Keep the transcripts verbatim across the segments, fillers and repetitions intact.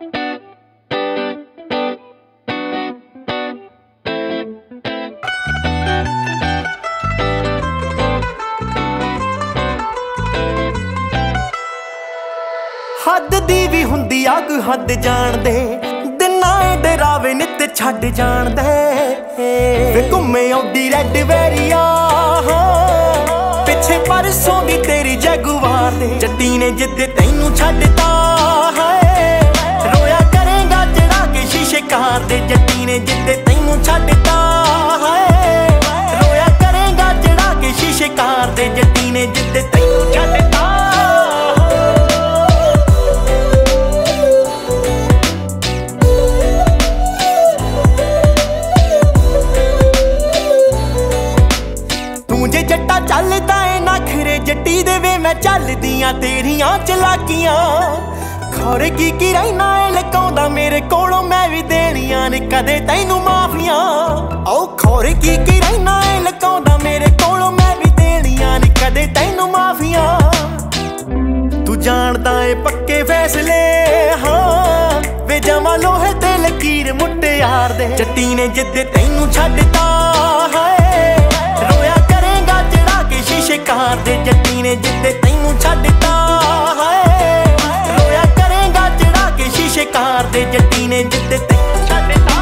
हद दी भी हुंदी अग हद जान दे दिना डरावे नित छड्ड जान दे वे घुम्मे आउंदी रैड वैरिया पिछे परसों दी तेरी जगुआर दे जट्टी ने जिद्द तैनू छड्डता है रोया करेगा चढ़ा के शीशे कार दे जट्टी ने जिद्द तैनू छड्डता है रोया करेगा चढ़ा के शीशे कार दे जट्टी ने जिद्द तैनू छड्डता। जट्टा चलदा ए नखरे जट्टी दे वे मैं चलदियां तेरियां चलाकियां खौरे की की रहना ए लकाउंदा मेरे कोलों मैं भी देनियां ने कदे तैनू माफियां ओ खौरे की की रहना ए लकाउंदा मेरे कोलों मैं भी देनियां ने कदे तैनू माफियां तू जानदा ए पक्के फैसले हाँ वे जमा लोहे ते लकीर मुट्टे यार दे जट्टी ने जिद्द तैनू छड्डता है रोया शीशे कार दे जट्टी ने जिद्द तैनू छड्डता है रोया करेगा चढ़ा के शीशे कार दे जट्टी ने जिद्द तैनू छड्डता।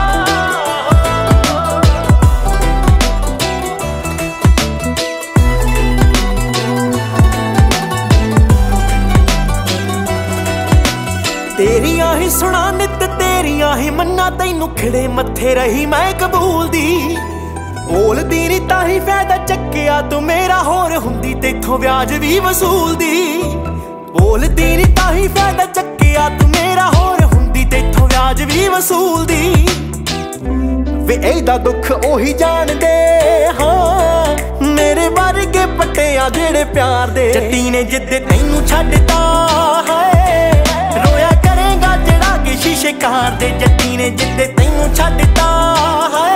तेरियां ही सुना नित तेरियां ही मन्ना तैनू खिड़े मत्थे रही मैं कबूल दी बोलदी नी ताही फायदा चक्किया तू मेरा होर हुंदी तेथों ब्याज भी वसूलदी बोलदी नी ताही फायदा चक्किया तू मेरा होर हुंदी तेथों ब्याज भी वसूलदी वे एदा दुख ओही जान दे हाँ मेरे वर्गे पट्टिया जेड़े प्यार दे जट्टी ने जिद्द तैनू छड्डता है रोया करेगा चढ़ा के शीशे कार दे जट्टी ने जिद्द तैनू छड्डता है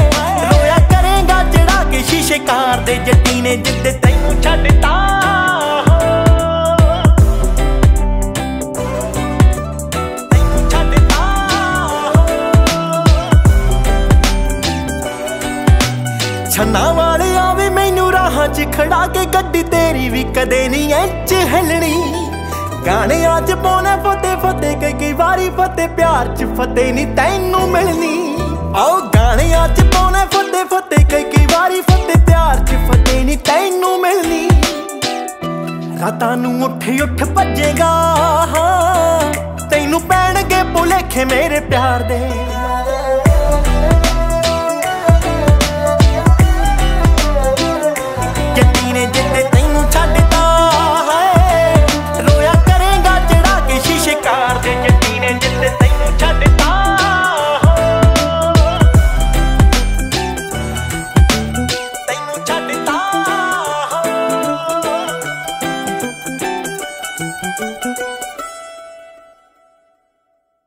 शीशे कार दे जट्टी ने जिद्द तैनू छड्डता। तैनू छड्डता छन्ना वाले आवे मैनू राहां च खड़ा के गड्डी तेरी भी कदे नहीं इंच हिलनी गाने अज पाने फते फते कई कई वारी फते प्यार च फते नहीं तैनू मिलनी आओ गाने अज पाने फते फते कई कई वारी फते प्यार च फते नहीं तैनू मिलनी रातां नूं उठ उठ भजेगा हाँ तैनू पैणगे भुलेखे मेरे प्यार दे।